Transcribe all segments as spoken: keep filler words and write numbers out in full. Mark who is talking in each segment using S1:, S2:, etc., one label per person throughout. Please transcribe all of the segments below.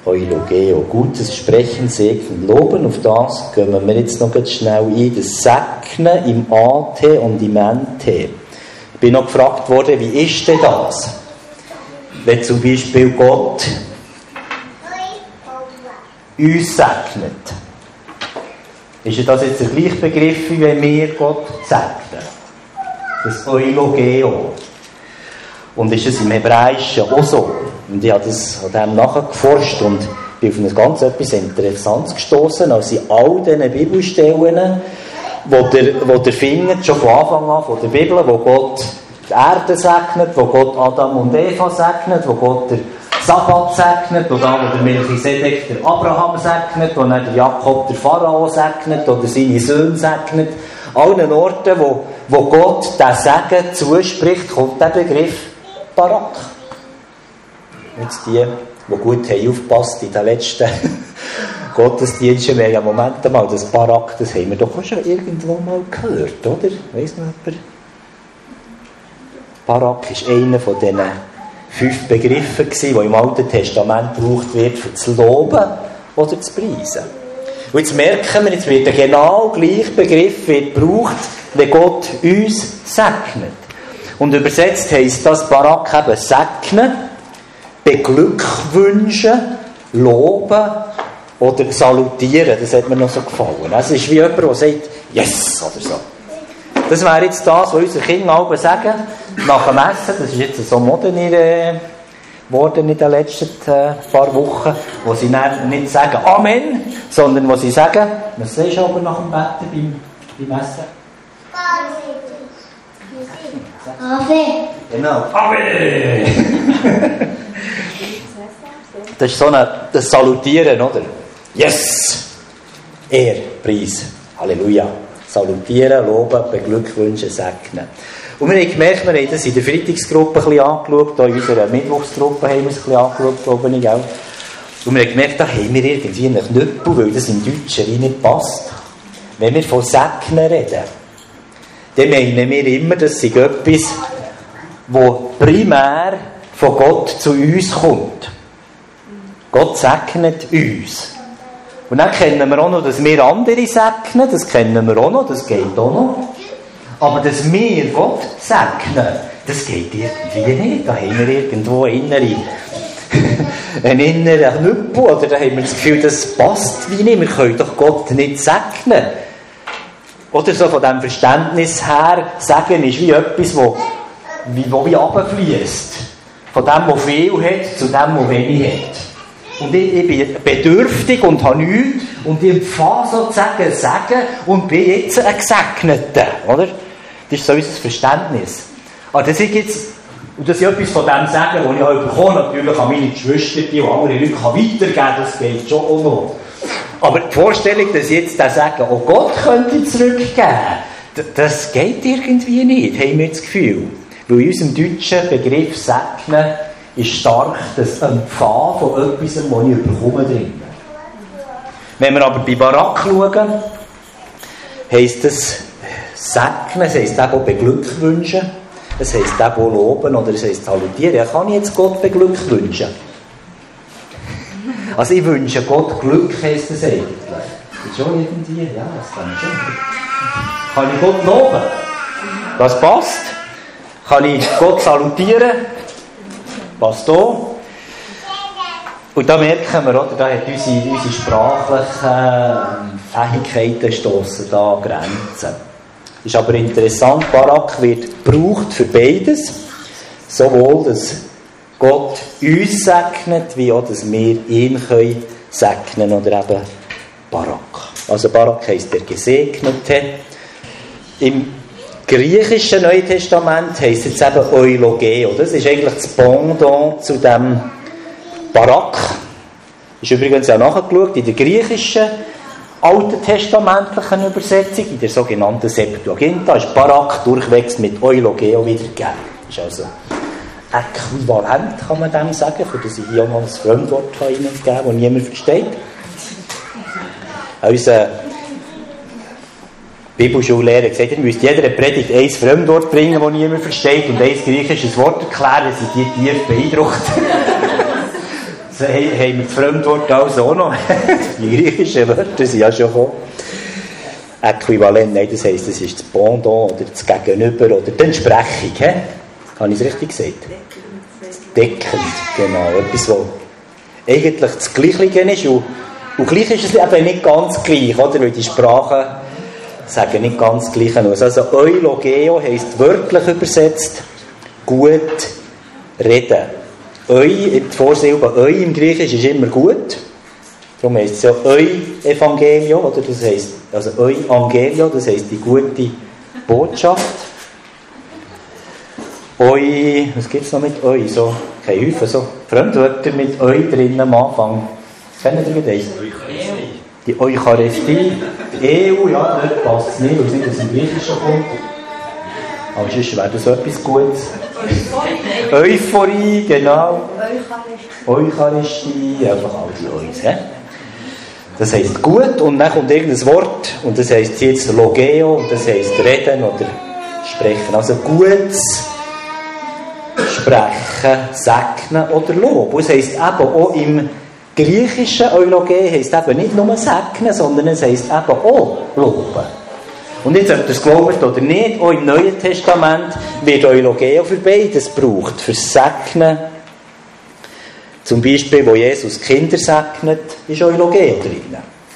S1: Eulogeo, gutes Sprechen, Segnen, Loben. Auf das gehen wir jetzt noch ganz schnell ein. Das Segnen im A T und im N T. Ich bin noch gefragt worden, wie ist denn das? Wenn zum Beispiel Gott uns segnet. Ist das jetzt der gleiche Begriff, wie wenn wir Gott segnen? Das Eulogeo. Und ist es im Hebräischen auch so? Und ich habe das an dem nachgeforscht und bin auf ein ganz etwas Interessantes gestoßen, als in all diesen Bibelstellen, wo der, wo der findet, schon von Anfang an von der Bibel, wo Gott die Erde segnet, wo Gott Adam und Eva segnet, wo Gott der Sabbat segnet, wo da, wo der Melchisedek der Abraham segnet, wo dann der Jakob der Pharao segnet oder seine Söhne segnet. Allen Orten, wo, wo Gott den Segen zuspricht, kommt der Begriff Barak. Jetzt die, die gut haben aufgepasst in den letzten Gottesdiensten, wir haben ja Moment mal, das Barak, das haben wir doch auch schon irgendwo mal gehört, oder? Weiss noch jemand? Barak ist einer von diesen fünf Begriffen, die im Alten Testament gebraucht wird, für zu loben oder zu preisen. Und jetzt merken wir, jetzt wird der genau gleiche Begriff wird gebraucht, wenn Gott uns segnet. Und übersetzt heisst das Barak eben segnen, beglückwünschen, loben oder salutieren. Das hat mir noch so gefallen. Es ist wie jemand, der sagt, yes, oder so. Das wäre jetzt das, was unsere Kinder alle sagen, nach dem Essen. Das ist jetzt so modern geworden in den letzten äh, paar Wochen, wo sie nicht sagen Amen, sondern wo sie sagen, was sagst du aber nach dem Betten beim, beim Essen?
S2: Ave.
S1: Genau, Ave. Das ist so ein das Salutieren, oder? Yes! Er, Preis, Halleluja. Salutieren, loben, beglückwünschen, segnen. Und wir haben gemerkt, wir haben das in der Freitagsgruppe ein bisschen angeschaut, auch in unserer Mittwochsgruppe haben wir es ein bisschen angeschaut, glaube ich auch. Und wir haben gemerkt, da haben wir irgendwie einen Knüppel, weil das im Deutschen wie nicht passt. Wenn wir von Segnen reden, dann meinen wir immer, das ist etwas, das primär von Gott zu uns kommt. Gott segnet uns. Und dann kennen wir auch noch, dass wir andere segnen, das kennen wir auch noch, das geht auch noch. Aber dass wir Gott segnen, das geht irgendwie nicht. Da haben wir irgendwo eine innere, einen inneren Knüppel, oder da haben wir das Gefühl, das passt wie nicht. Wir können doch Gott nicht segnen. Oder so von diesem Verständnis her, Segen ist wie etwas, wo wie, wo wie runterfliesst. Von dem, der viel hat, zu dem, der wenig hat. Und ich, ich bin bedürftig und habe nichts und ich empfange sozusagen Segen und bin jetzt ein Gesegneter. Oder? Das ist so unser Verständnis. Aber das ist jetzt, und das ist etwas von dem Segen, das ich auch bekomme, natürlich an meine Geschwister und andere Leute weitergeben kann, das geht schon auch noch. Aber die Vorstellung, dass jetzt der Segen auch Gott könnte zurückgeben, das geht irgendwie nicht, haben wir das Gefühl. Weil in unserem deutschen Begriff Segnen ist stark das Empfangen von etwas, das ich bekomme drin. Wenn wir aber bei Barak schauen, heisst das Segnen, es heisst auch beglückwünschen, es heisst auch loben oder es heisst salutieren. Ja, kann ich jetzt Gott beglückwünschen? Also ich wünsche Gott Glück, heisst das eigentlich. Das ist schon irgendwie, ja, das kann ich schon. Kann ich Gott loben? Das passt. Kann ich Gott salutieren? Passt da. Und da merken wir, oder, da hat unsere, unsere sprachlichen Fähigkeiten stossen da an Grenzen. Ist aber interessant, Barak wird gebraucht für beides. Sowohl, dass Gott uns segnet, wie auch, dass wir ihn können segnen oder eben Barak. Also Barak heisst der Gesegnete. Im griechischen Neuen Testament heisst es jetzt eben Eulogeo. Das ist eigentlich das Pendant zu dem Barak. Ist übrigens auch nachgeschaut in der griechischen alten testamentlichen Übersetzung, in der sogenannten Septuaginta, ist Barak durchwegs mit Eulogeo wiedergegeben. Ist also äquivalent, kann man dem sagen, für das ich hier mal ein Fremdwort reingegeben habe, das niemand versteht. Unser Bibelschullehrer hat gesagt, ihr müsst jeder Predigt ein Fremdwort bringen, das niemand versteht, und ein griechisches Wort erklären, sind die tief beeindruckt. Jetzt haben wir das Fremdwort also auch noch. Die griechischen Wörter sind ja schon gekommen. Äquivalent, nein, das heisst, das ist das Pendant oder das Gegenüber oder die Entsprechung. He? Habe ich es richtig gesagt? Deckend, genau. Etwas, was eigentlich das Gleiche ist. Und, und gleich ist es eben nicht ganz gleich, oder? Weil die Sprachen sagen nicht ganz gleich aus. Also Eulogeo heisst wörtlich übersetzt gut reden. Eu, die Vorsilbe Eu im Griechisch ist immer gut. Darum heisst es ja Eu-Evangelio, oder? Das heisst, also Eu-Angelio, das heisst die gute Botschaft. Eu, was gibt es noch mit Eu? So, keine Häufen, so Fremdwörter mit Eu drin am Anfang. Kennen Sie das? Die Eucharistie, die E U, ja, dort passt es nicht, weil es nicht aus dem Griechischen kommt. Aber sonst wäre das so etwas Gutes. Euphorie, genau. Eucharistie, einfach all die Eus. He? Das heisst gut und dann kommt irgendein Wort und das heisst jetzt Logeo und das heisst reden oder sprechen. Also gutes Sprechen, Segnen oder Lob. Und es heisst eben auch im Griechischen Euloge heisst eben nicht nur segnen, sondern es heisst eben auch loben. Und jetzt, ob ihr es glaubt oder nicht, auch im Neuen Testament wird Eulogeo für beides gebraucht. Für Segnen, zum Beispiel, wo Jesus Kinder segnet, ist Eulogeo drin.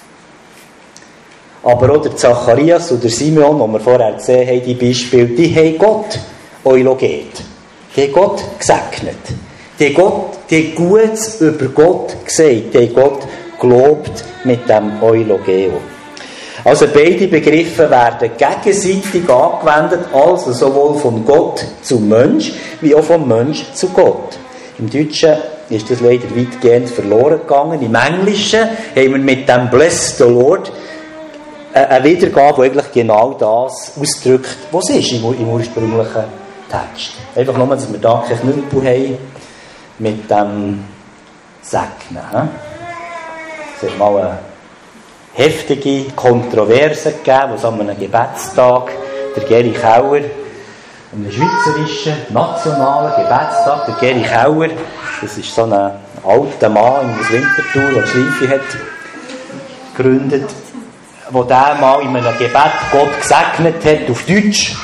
S1: Aber auch der Zacharias und der Simeon, die wir vorher gesehen haben, die Beispiele, die haben Gott euloget. Die haben Gott gesegnet. Die haben, Gott, die haben Gutes über Gott gesagt. Die haben Gott gelobt mit dem Eulogeo. Also beide Begriffe werden gegenseitig angewendet, also sowohl von Gott zum Mensch, wie auch vom Mensch zu Gott. Im Deutschen ist das leider weitgehend verloren gegangen. Im Englischen haben wir mit dem Bless the Lord eine Wiedergabe, die eigentlich genau das ausdrückt, was es ist im, im ursprünglichen Text. Einfach nur, dass wir da keinen Knüppel haben mit dem Segnen. Es hat mal eine heftige Kontroverse gegeben, was an einem Gebetstag der Geri Kauer, einem schweizerischen nationalen Gebetstag, der Geri Kauer, das ist so ein alter Mann in der Winterthur, der Schleife hat gegründet, wo der mal in einem Gebet Gott gesegnet hat, auf Deutsch,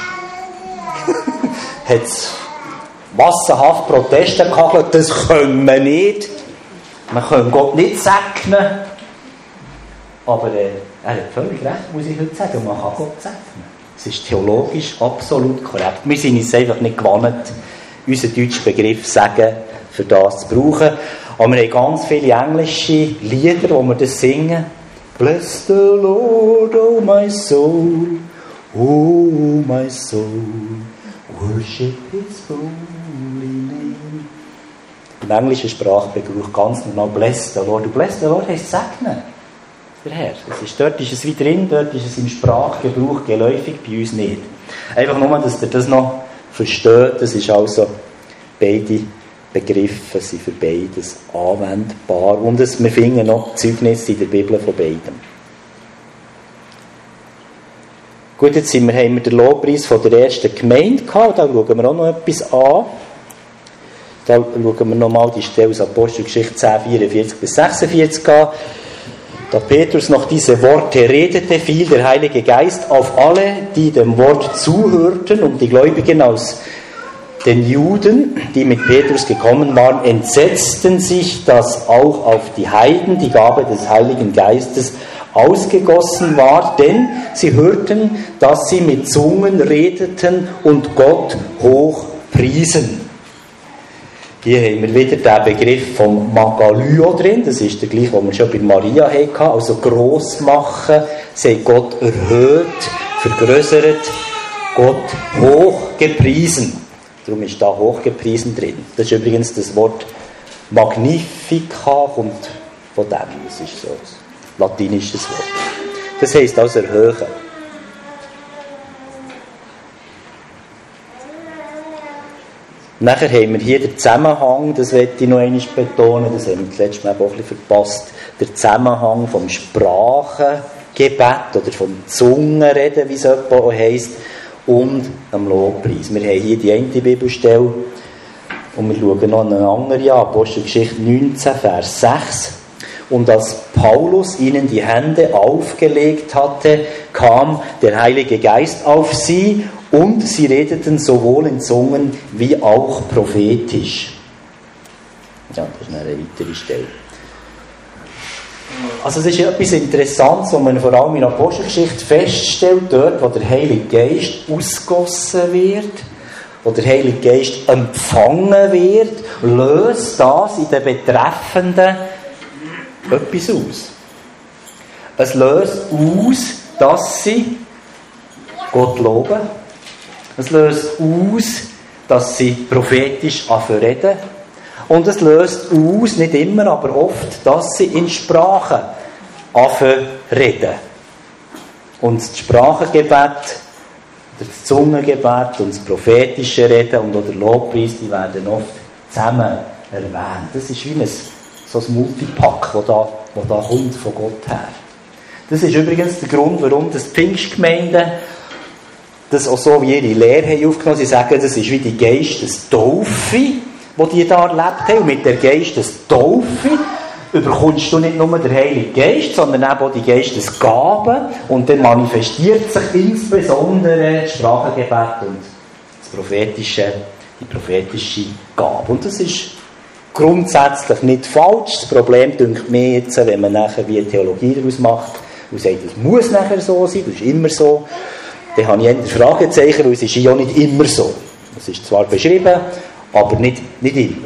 S1: hat es massenhaft Proteste gehabt, das können wir nicht. Man kann Gott nicht segnen. Aber äh, er hat völlig recht, muss ich heute sagen, man kann Gott segnen. Es ist theologisch absolut korrekt. Wir sind uns einfach nicht gewohnt, unseren deutschen Begriff Segen für das zu brauchen. Aber wir haben ganz viele englische Lieder, wo wir das singen. Bless the Lord, oh my soul, oh my soul, worship His holy name. Im englischen Sprachgebrauch ganz normal Bless the Lord. Und Bless the Lord heisst segnen. Der Herr. Das ist, dort ist es wie drin, dort ist es im Sprachgebrauch geläufig, bei uns nicht. Einfach nur, dass ihr das noch versteht, das ist also, beide Begriffe sind für beides anwendbar. Und es, wir finden noch Zeugnisse in der Bibel von beidem. Gut, jetzt sind wir, haben wir den Lobpreis von der ersten Gemeinde gehabt, da schauen wir auch noch etwas an. Da schauen wir nochmal die Stelle aus Apostelgeschichte zehn, vierundvierzig bis sechsundvierzig an. Da Petrus noch diese Worte redete, fiel der Heilige Geist auf alle, die dem Wort zuhörten, und die Gläubigen aus den Juden, die mit Petrus gekommen waren, entsetzten sich, dass auch auf die Heiden die Gabe des Heiligen Geistes ausgegossen war, denn sie hörten, dass sie mit Zungen redeten und Gott hoch priesen. Hier haben wir wieder den Begriff vom Magalio drin, das ist der gleiche, den wir schon bei Maria hatten, also gross machen, sie haben Gott erhöht, vergrößert, Gott hoch gepriesen. Darum ist da hochgepriesen drin. Das ist übrigens das Wort Magnifica, kommt von dem, das ist so ein latinisches Wort. Das heisst also erhöhen. Nachher haben wir hier den Zusammenhang, das möchte ich noch einmal betonen, das haben wir das letzte Mal auch ein bisschen verpasst, der Zusammenhang vom Sprachengebet oder vom Zungenreden, wie es etwa auch heisst, und am Lobpreis. Wir haben hier die eine Bibelstelle Und wir schauen noch eine andere an, Apostelgeschichte neunzehn, Vers sechs. Und als Paulus ihnen die Hände aufgelegt hatte, kam der Heilige Geist auf sie und sie redeten sowohl in Zungen wie auch prophetisch. Ja, das ist eine weitere Stelle. Also es ist etwas Interessantes, was man vor allem in der Apostelgeschichte feststellt, dort, wo der Heilige Geist ausgegossen wird, wo der Heilige Geist empfangen wird, löst das in den Betreffenden etwas aus. Es löst aus, dass sie Gott loben. Es löst aus, dass sie prophetisch anfangen. Und es löst aus, nicht immer, aber oft, dass sie in Sprachen anfangen reden. Und das Sprachengebet, das Zungengebet und das prophetische Reden und auch der Lobpreis, die werden oft zusammen erwähnt. Das ist wie ein, so ein Multipack, das da, das da kommt von Gott her. Das ist übrigens der Grund, warum das Pfingstgemeinden das auch so wie ihre Lehre haben aufgenommen. Sie sagen, das ist wie die Geistestaufe, die die da erlebt haben. Und mit der Geistestaufe überkommst du nicht nur den Heiligen Geist, sondern eben auch die Geistesgaben. Und dann manifestiert sich insbesondere das Sprachengebet und das prophetische, die prophetische Gabe. Und das ist grundsätzlich nicht falsch. Das Problem dünkt mir jetzt, wenn man nachher wie eine Theologie daraus macht und sagt, das muss nachher so sein, das ist immer so. Dann habe ich ein Fragezeichen, weil es ist ja nicht immer so. Es ist zwar beschrieben, aber nicht, nicht immer.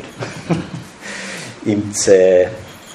S1: Im, äh,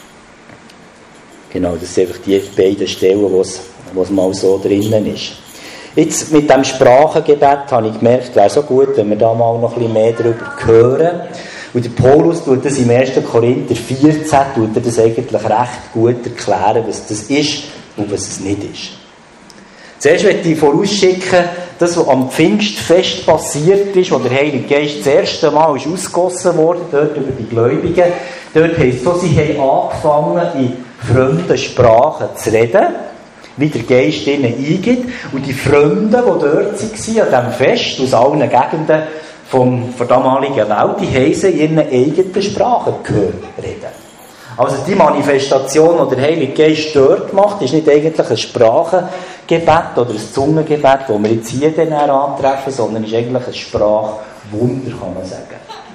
S1: genau, das sind einfach die beiden Stellen, wo es, wo es mal so drinnen ist. Jetzt mit dem Sprachengebet habe ich gemerkt, wäre so gut, wenn wir da mal noch ein bisschen mehr darüber hören. Und der Paulus tut das im ersten Korinther vierzehn, tut er das eigentlich recht gut erklären, was das ist und was es nicht ist. Zuerst möchte ich vorausschicken, das, was am Pfingstfest passiert ist, wo der Heilige Geist das erste Mal ist ausgegossen wurde, dort über die Gläubigen, dort heisst es so, sie haben angefangen, in fremden Sprachen zu reden, wie der Geist ihnen eingibt. Und die Fremden, die dort waren, an diesem Fest, aus allen Gegenden vom, der damaligen Welt, die haben sie in ihren eigenen Sprachen gehört reden. Also die Manifestation, die der Heilige Geist dort macht, ist nicht eigentlich ein Sprachengebet oder ein Zungengebet, das wir jetzt hier dann antreffen, sondern ist eigentlich ein Sprachwunder, kann man sagen.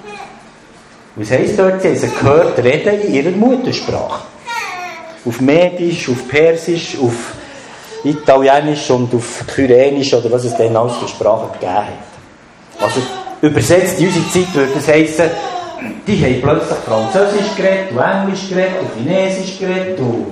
S1: Was heisst dort? Sie haben sie gehört reden in ihrer Muttersprache. Auf Medisch, auf Persisch, auf Italienisch und auf Kyrenisch oder was es dann alles für Sprachen gegeben hat. Also übersetzt in unsere Zeit würde das heissen, die haben plötzlich Französisch geredet, und Englisch geredet, und Chinesisch geredet, und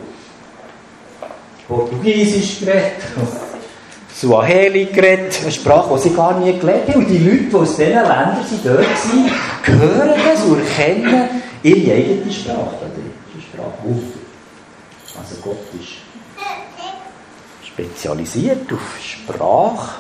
S1: Portugiesisch geredet, und Swahili geredet, eine Sprache, die sie gar nie gelernt haben. Und die Leute, die aus diesen Ländern sind, dort sind, hören das und erkennen ihre eigene Sprache. Das ist Sprachwunder. Also Gott ist spezialisiert auf Sprache.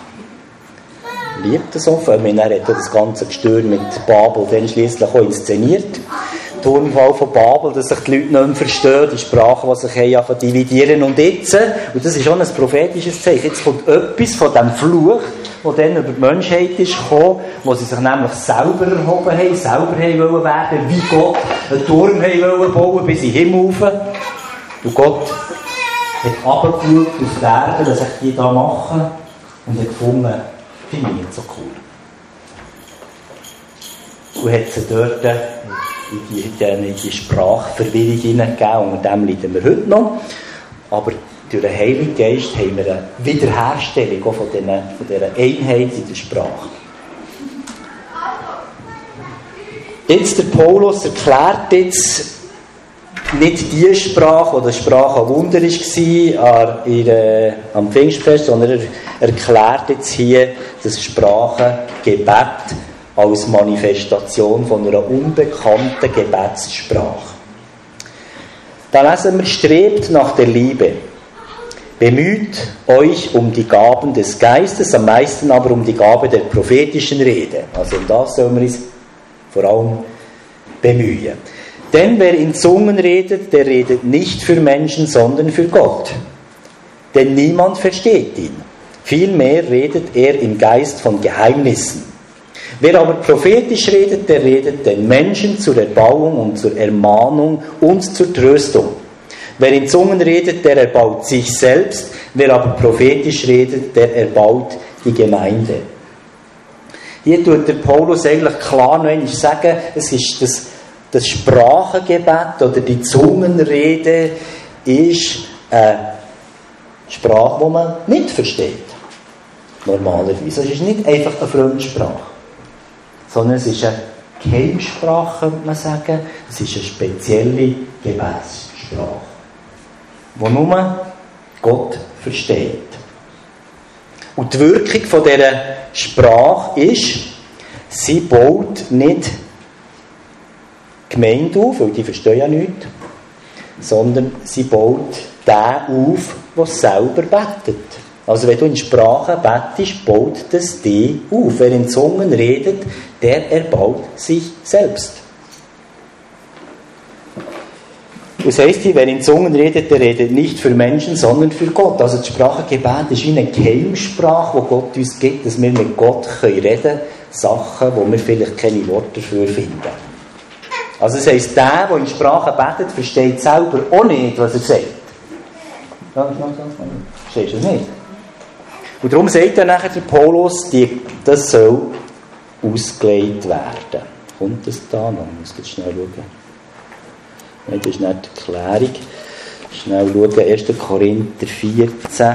S1: Liebt das oft. Ich meine, er hat das ganze Gestör mit Babel dann schliesslich auch inszeniert. Der Turmfall von Babel, dass sich die Leute nicht mehr verstehen, die Sprachen, die sich haben, dividieren und jetzt. Und das ist schon ein prophetisches Zeichen. Jetzt kommt etwas von dem Fluch, der dann über die Menschheit ist gekommen, wo sie sich nämlich selber erhoben haben, selber haben wollen werden, wie Gott einen Turm haben wollen bauen bis in den Himmel rauf. Und Gott hat runtergeschaut auf die Erde, was ich die da machen, und hat gefunden, finde ich nicht so cool. Und hat sie dort in die, in die Sprachverwirrung hineingegeben, und dem leiden wir heute noch. Aber durch den Heiligen Geist haben wir eine Wiederherstellung auch von, diesen, von dieser Einheit in der Sprache. Jetzt der Paulus erklärt jetzt nicht die Sprache, die die Sprache ein Wunder war äh, am Pfingstfest, sondern er erklärt jetzt hier das Sprachengebet als Manifestation von einer unbekannten Gebetssprache. Da lesen wir, strebt nach der Liebe, bemüht euch um die Gaben des Geistes, am meisten aber um die Gabe der prophetischen Rede. Also um das sollen wir uns vor allem bemühen. Denn wer in Zungen redet, der redet nicht für Menschen, sondern für Gott. Denn niemand versteht ihn. Vielmehr redet er im Geist von Geheimnissen. Wer aber prophetisch redet, der redet den Menschen zur Erbauung und zur Ermahnung und zur Tröstung. Wer in Zungen redet, der erbaut sich selbst. Wer aber prophetisch redet, der erbaut die Gemeinde. Hier tut der Paulus eigentlich klar noch einmal sagen, es ist das, das Sprachengebet oder die Zungenrede ist eine Sprache, die man nicht versteht. Normalerweise. Es ist nicht einfach eine Fremdsprache, sondern es ist eine Geheimsprache, könnte man sagen. Es ist eine spezielle Gebetssprache, die nur Gott versteht. Und die Wirkung von dieser Sprache ist, sie baut nicht die Gemeinde auf, weil die verstehen ja nichts, sondern sie baut den auf, der selber betet. Also wenn du in Sprachen betest, baut das dich auf. Wer in Zungen redet, der erbaut sich selbst. Das heisst hier, wer in Zungen redet, der redet nicht für Menschen, sondern für Gott. Also das Sprachengebet ist wie eine Geheimsprache, die Gott uns gibt, dass wir mit Gott reden können, Sachen, wo wir vielleicht keine Worte dafür finden. Also das heisst, der, der in Sprachen betet, versteht selber auch nicht, was er sagt. Verstehst du das nicht? Und darum sagt dann nachher der Paulus, die, das soll ausgelegt werden. Kommt das da noch? Ich muss jetzt schnell schauen. Nein, das ist nicht die Erklärung. Schnell schauen, erster Korinther vierzehn.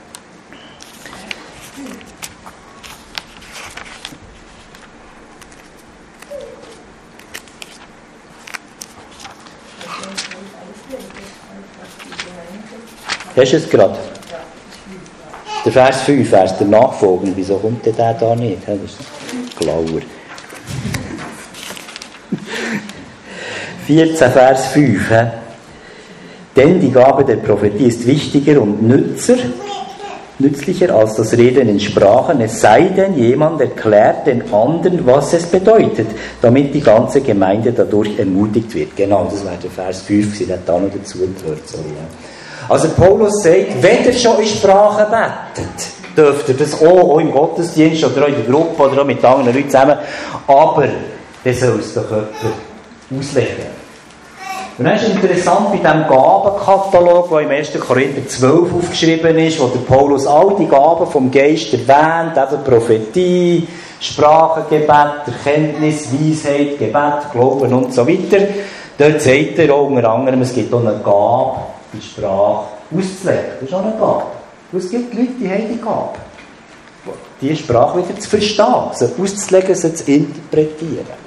S1: Hast du es gerade? Der Vers fünf, Vers der Nachfolgende. Wieso kommt der da nicht? Das ist glauer. vierzehn, Vers fünf. He? Denn die Gabe der Prophetie ist wichtiger und nützer, nützlicher als das Reden in Sprachen, es sei denn, jemand erklärt den anderen, was es bedeutet, damit die ganze Gemeinde dadurch ermutigt wird. Genau, das wäre der Vers fünf, sie hat da noch dazu gehört. Sorry, ja. Also Paulus sagt, wenn ihr schon in Sprachen betet, dürft ihr das auch, auch im Gottesdienst oder auch in der Gruppe oder auch mit anderen Leuten zusammen, aber dann soll es doch jemand auslegen. Und dann ist interessant bei diesem Gabenkatalog, der im ersten Korinther zwölf aufgeschrieben ist, wo der Paulus all die Gaben vom Geist erwähnt, eben Prophetie, Sprachengebet, Erkenntnis, Weisheit, Gebet, Glauben und so weiter. Dort sagt er auch unter anderem, es gibt auch eine Gabe, die Sprache auszulegen. Das ist auch eine Gabe. Und es gibt Leute, die haben die Gabe, die Sprache wieder zu verstehen, sie auszulegen, sie zu interpretieren.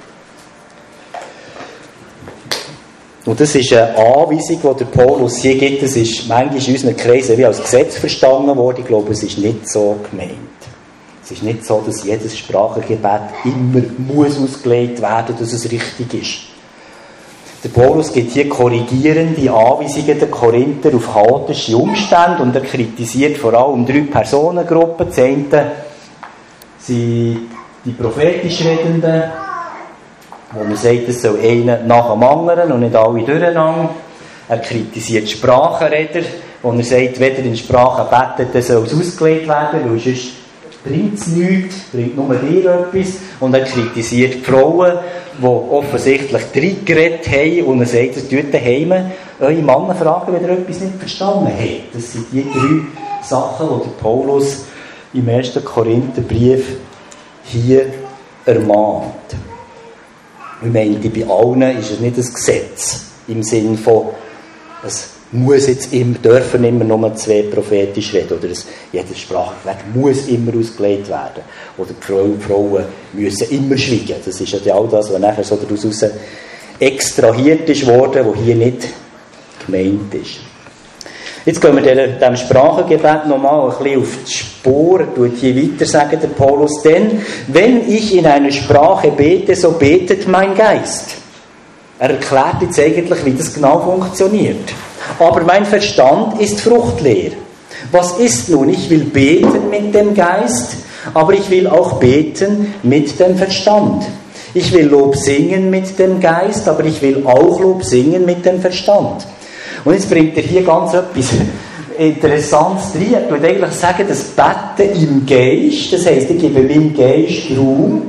S1: Und das ist eine Anweisung, die der Paulus hier gibt. Das ist manchmal in unseren Kreisen wie als Gesetz verstanden worden. Ich glaube, es ist nicht so gemeint. Es ist nicht so, dass jedes Sprachengebet immer muss ausgelegt werden, dass es richtig ist. Der Paulus gibt hier korrigierende Anweisungen der Korinther auf chaotische Umstände und er kritisiert vor allem drei Personengruppen. Das eine sind die prophetisch Redenden, wo man sagt, es soll einer nach dem anderen und nicht alle durcheinander. Er kritisiert Sprachenreder, wo er sagt, wenn er in Sprachen betet, dann soll es ausgelegt werden, weil sonst bringt es nichts, bringt nur dir etwas. Und er kritisiert die Frauen, die offensichtlich reingeredet haben und er sagt, es tut daheim eure Männer fragen, wenn ihr etwas nicht verstanden habt. Das sind die drei Sachen, die der Paulus im ersten Korintherbrief hier ermahnt. Ich meine, bei allen ist es nicht ein Gesetz im Sinne von, es muss jetzt immer, dürfen immer nur zwei prophetisch reden oder es, jedes Sprachgebet muss immer ausgelegt werden oder die Frauen müssen immer schweigen. Das ist ja all das, was nachher so daraus extrahiert ist worden, was hier nicht gemeint ist. Jetzt gehen wir diesem Sprachengebet nochmal ein bisschen auf die Spur, tut hier weiter sagen der Paulus, denn wenn ich in einer Sprache bete, so betet mein Geist. Er erklärt jetzt eigentlich, wie das genau funktioniert. Aber mein Verstand ist fruchtleer. Was ist nun? Ich will beten mit dem Geist, aber ich will auch beten mit dem Verstand. Ich will Lob singen mit dem Geist, aber ich will auch Lob singen mit dem Verstand. Und jetzt bringt er hier ganz etwas Interessantes rein. Er würde eigentlich sagen, das Betten im Geist, das heisst, ich gebe meinem Geist Raum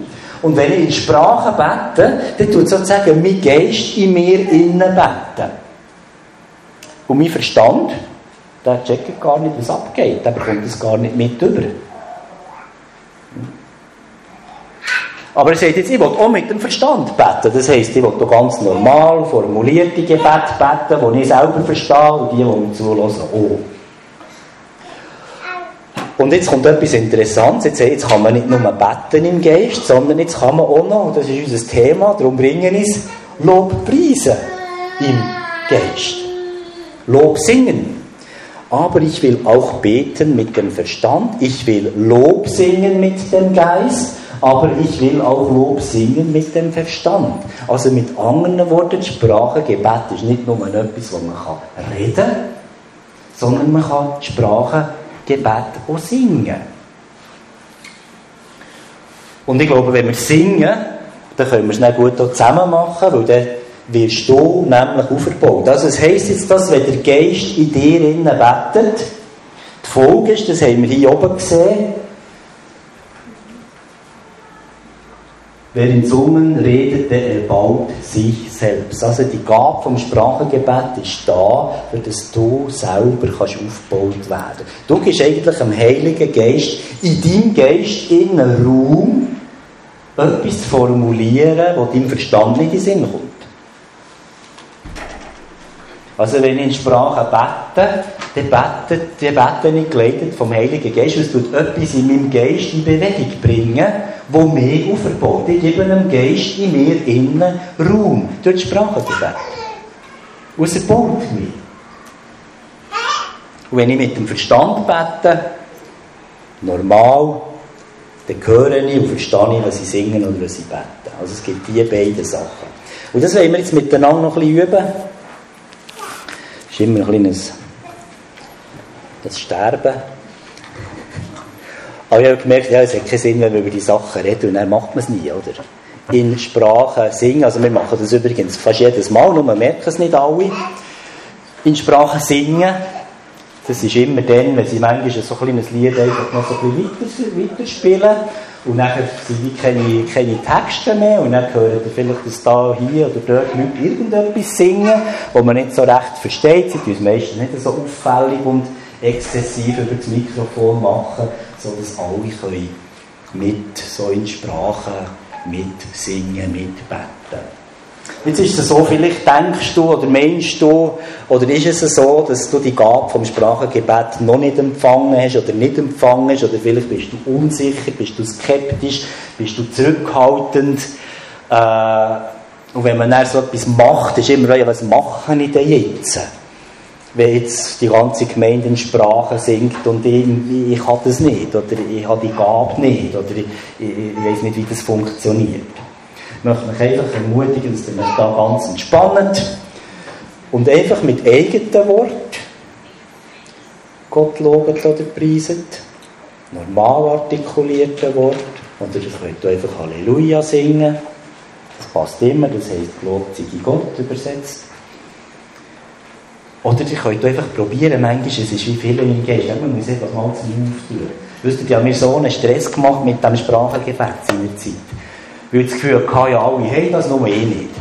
S1: Und wenn ich in Sprachen bete, dann tut sozusagen mein Geist in mir innen beten. Und mein Verstand, der checkt gar nicht, was abgeht. Der bekommt es gar nicht mit über. Aber er sagt jetzt, ich will auch mit dem Verstand beten. Das heisst, ich will auch ganz normal formulierte Gebete beten, die ich selber verstehe und die, die mir zuhören, auch. Und jetzt kommt etwas Interessantes. Jetzt, jetzt kann man nicht nur beten im Geist, sondern jetzt kann man auch noch, das ist unser Thema, darum bringen wir es, Lob preisen im Geist. Lob singen. Aber ich will auch beten mit dem Verstand. Ich will Lob singen mit dem Geist. Aber ich will auch Lob singen mit dem Verstand. Also mit anderen Worten, Sprachengebet ist nicht nur etwas, wo man reden kann, sondern man kann Sprachengebet auch singen. Und ich glaube, wenn wir singen, dann können wir es dann gut auch zusammen machen, weil dann wirst du nämlich aufgebaut. Also es heisst jetzt, dass wenn der Geist in dir innen betet, die Folge ist, das haben wir hier oben gesehen, wer in Zungen redet, der erbaut sich selbst. Also die Gabe vom Sprachengebet ist da, für dass du selber kannst aufgebaut werden. Du gibst eigentlich dem Heiligen Geist in deinem Geist innen Raum, etwas zu formulieren, das deinem Verstand nicht in den Sinn kommt. Also wenn ich in Sprache bete, dann bete, dann bete ich geleitet vom Heiligen Geist, weil es tut etwas in meinem Geist in Bewegung bringen, wo mich aufbaut. Ich gebe einem Geist in mir innen Raum durch die Sprachengebet. Und er baut mich. Und wenn ich mit dem Verstand bete, normal, dann höre ich und verstehe ich, was ich singe oder was ich bete. Also es gibt diese beiden Sachen. Und das wollen wir jetzt miteinander noch ein bisschen üben. Das ist immer ein kleines das Sterben. Aber ich habe gemerkt, ja, es hat keinen Sinn, wenn wir über die Sachen reden, und dann macht man es nie, oder? In Sprachen singen, also wir machen das übrigens fast jedes Mal, nur man merkt es nicht alle. In Sprachen singen, das ist immer dann, wenn sie manchmal so ein kleines Lied einfach noch so ein bisschen weiter, weiter spielen, und dann sind wie keine, keine Texte mehr, und dann hören ihr vielleicht, dass da, hier oder dort Leute irgendetwas singen, wo man nicht so recht versteht. Sie tun es meistens nicht so auffällig und exzessiv über das Mikrofon machen, sodass alle können mit so in Sprachen mitsingen, mitbeten. Jetzt ist es so, vielleicht denkst du oder meinst du, oder ist es so, dass du die Gabe vom Sprachengebet noch nicht empfangen hast oder nicht empfangen hast, oder vielleicht bist du unsicher, bist du skeptisch, bist du zurückhaltend. Äh, und wenn man dann so etwas macht, ist immer, ja, was mache ich denn jetzt? Wenn jetzt die ganze Gemeinde in Sprachen singt und ich, ich, ich habe das nicht, oder ich habe die Gabe nicht, oder ich, ich, ich weiß nicht, wie das funktioniert. Ich möchte mich einfach ermutigen, dass ihr mich da ganz entspannt und einfach mit eigenen Worten Gott lobt oder preiset, normal artikulierten Worten, oder ihr könnt einfach Halleluja singen, das passt immer, das heisst gelobt sei Gott übersetzt. Oder ihr könnt einfach probieren, manchmal, es ist wie viel im Geist, man muss einfach mal zu mir auftun. Wisst ihr, die haben mir so einen Stress gemacht mit dem Sprachengebet seiner Zeit. Weil ich das Gefühl hatte, ja, alle haben das, nur eh nicht.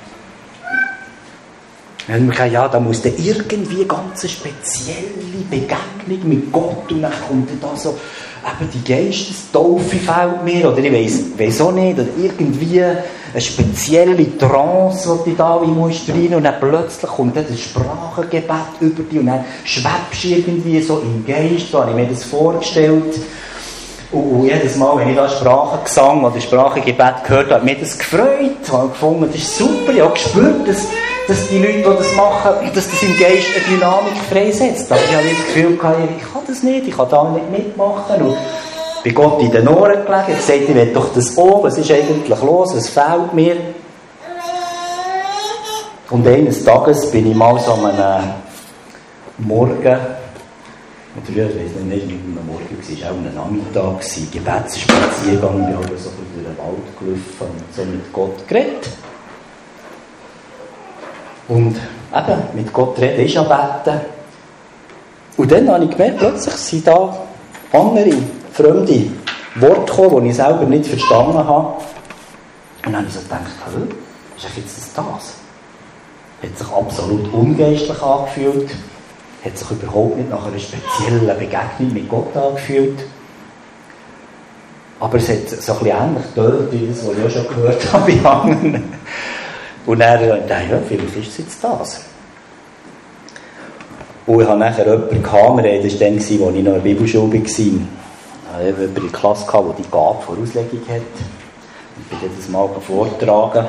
S1: Dann haben wir gesagt, ja, da muss dann irgendwie eine ganz spezielle Begegnung mit Gott, und dann kommt dann da so, eben die Geistestaufe fällt mir, oder ich weiss, weiss auch nicht, oder irgendwie eine spezielle Trance, die du da rein musst, und dann plötzlich kommt dann das Sprachengebet über dich, und dann schwebst du irgendwie so im Geist, so habe ich mir das vorgestellt. Und jedes Mal, wenn ich da Sprachengesang oder Sprachengebet gehört habe, hat mich das gefreut. Ich habe gefunden, das ist super. Ich habe gespürt, dass, dass die Leute, die das machen, dass das im Geist eine Dynamik freisetzt. Aber ich habe das Gefühl gehabt, ich kann das nicht, ich kann da nicht mitmachen. Und bei Gott in den Ohren gelegen, ich habe gesagt, ich will doch das auch, was ist eigentlich los, was fehlt mir? Und eines Tages bin ich mal so an einem Morgen, oder ich weiß nicht, wie es am Morgen war, es war auch ein Nachmittag, Gebetsspaziergang, ich bin halt so durch den Wald gelaufen und so mit Gott geredet. Und eben, mit Gott reden ist anbeten. Und dann habe ich gemerkt, plötzlich sind da andere, fremde Worte gekommen, die ich selber nicht verstanden habe. Und dann habe ich so gedacht, hä, ist jetzt das das? Hat sich absolut ungeistlich angefühlt, hat sich überhaupt nicht nach einer speziellen Begegnung mit Gott angefühlt. Aber es hat so ein bisschen ähnlich getönt, wie das, was ich auch schon gehört habe bei anderen. Und dann dachte ich, ja, vielleicht ist es jetzt das. Und ich hatte nachher jemanden gehabt, das war dann, als ich noch in der Bibelschule war. Ich hatte jemanden in der Klasse, der die Gabe vor Auslegung hat. Ich bin das mal vortragen.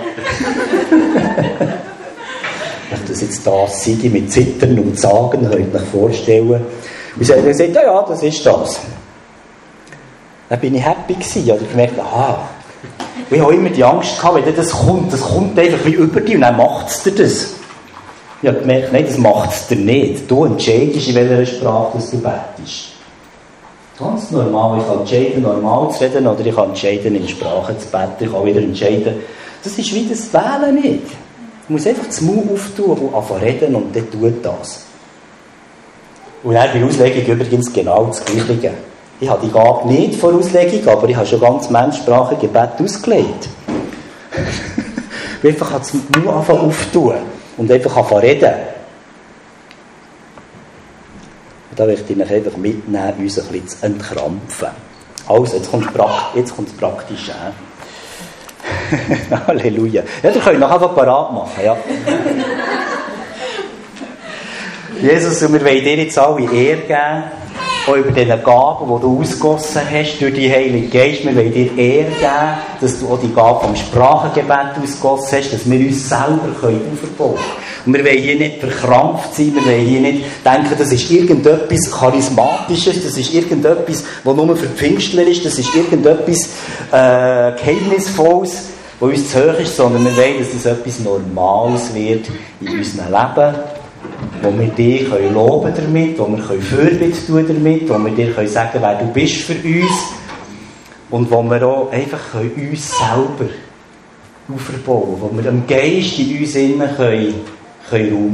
S1: Ob das jetzt das sei mit Zittern und Sagen, könnt ihr euch vorstellen. Und ich habe gesagt, ja, ja, das ist das. Dann bin ich happy gewesen. Ich habe gemerkt, aha. Und ich habe immer die Angst gehabt, wenn das kommt, das kommt einfach wie über dich und dann macht es dir das. Ich habe gemerkt, nein, das macht es dir nicht. Du entscheidest, in welcher Sprache du betest. Ganz normal. Ich kann entscheiden, normal zu reden, oder ich kann entscheiden, in Sprache zu beten. Ich kann wieder entscheiden. Das ist wie das Wählen nicht. Du musst einfach das Mund auftun und anfangen reden und dann tut das. Und dann bei der Auslegung übrigens genau das Gleiche. Ich habe die Gabe nicht vor Auslegung, aber ich habe schon ganz Menschsprache Gebet ausgelegt. Ich einfach das Mund anfangen auftun und einfach anfangen reden. Und da möchte ich euch einfach mitnehmen, uns ein bisschen zu entkrampfen. Also, jetzt kommt, jetzt kommt das Praktische. Halleluja. Ja, ihr könnt noch einfach parat machen. Ja. Jesus, wir wollen dir jetzt alle Ehre geben, auch über diese Gaben, die du ausgegossen hast durch die Heilige Geist. Wir wollen dir Ehre geben, dass du auch die Gabe vom Sprachengebet ausgegossen hast, dass wir uns selber aufbauen können. Und wir wollen hier nicht verkrampft sein, wir wollen hier nicht denken, das ist irgendetwas Charismatisches, das ist irgendetwas, das nur für Pfingstler ist, das ist irgendetwas äh, Geheimnisvolles, das uns zu hoch ist, sondern wir wollen, dass das etwas Normales wird in unserem Leben, wo wir dich können loben damit, wo wir können Fürbitte tun damit, wo wir dir können sagen, wer du bist für uns und wo wir auch einfach können uns selber aufbauen, wo wir dem Geist in uns innen können, können Raum